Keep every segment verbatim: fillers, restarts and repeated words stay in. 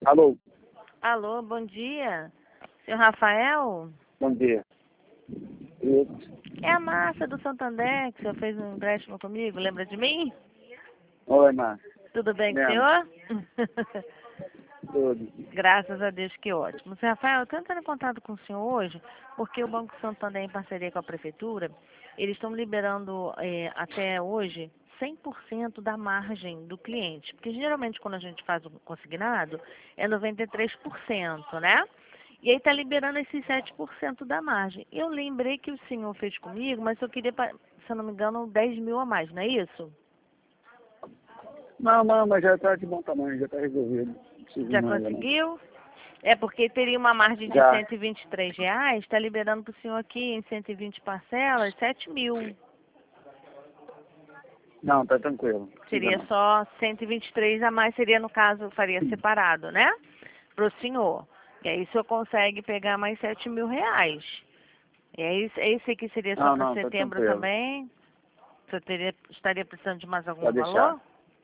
Alô, Alô, bom dia. Senhor Rafael? bom dia. Isso. É a Márcia do Santander, que o senhor fez um empréstimo comigo, lembra de mim? Oi, Márcia. Tudo bem com o Lembro. senhor? Tudo. Graças a Deus, que ótimo. Senhor Rafael, eu estou entrando em contato com o senhor hoje, porque o Banco Santander, em parceria com a Prefeitura, eles estão liberando eh, até hoje cem por cento da margem do cliente. Porque geralmente quando a gente faz um consignado é noventa e três por cento, né? E aí está liberando esses sete por cento da margem. Eu lembrei que o senhor fez comigo, mas eu queria, pa- se eu não me engano, dez mil a mais, não é isso? Não, não, mas já está de bom tamanho, já está resolvido. Não preciso Já mais, não. conseguiu? É porque teria uma margem de Já. cento e vinte e três reais, está liberando para o senhor aqui em cento e vinte parcelas, sete mil. Não, tá tranquilo. Não precisa Seria não. só cento e vinte e três a mais, seria no caso, faria separado, né? Para o senhor. E aí o senhor consegue pegar mais sete mil reais. E aí esse aqui seria só Não, para não, tá setembro tranquilo. também? O senhor teria, estaria precisando de mais algum Pode deixar. valor?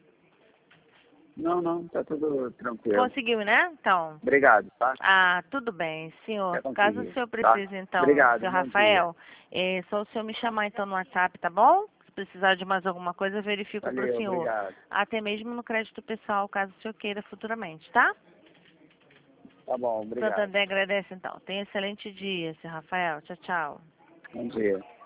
Não, não, tá tudo tranquilo. Conseguiu, né? Então. Obrigado, tá? Ah, tudo bem, senhor. Já Caso o consegui, senhor tá? precise, então, Obrigado, senhor bom dia. Rafael, é só o senhor me chamar, então, no WhatsApp, tá bom? Se precisar de mais alguma coisa, eu verifico para o Valeu, senhor. obrigado. Até mesmo no crédito pessoal, caso o senhor queira futuramente, tá? Tá bom, obrigado. Santander agradece, então. Tenha um excelente dia, senhor Rafael. Tchau, tchau. Bom dia.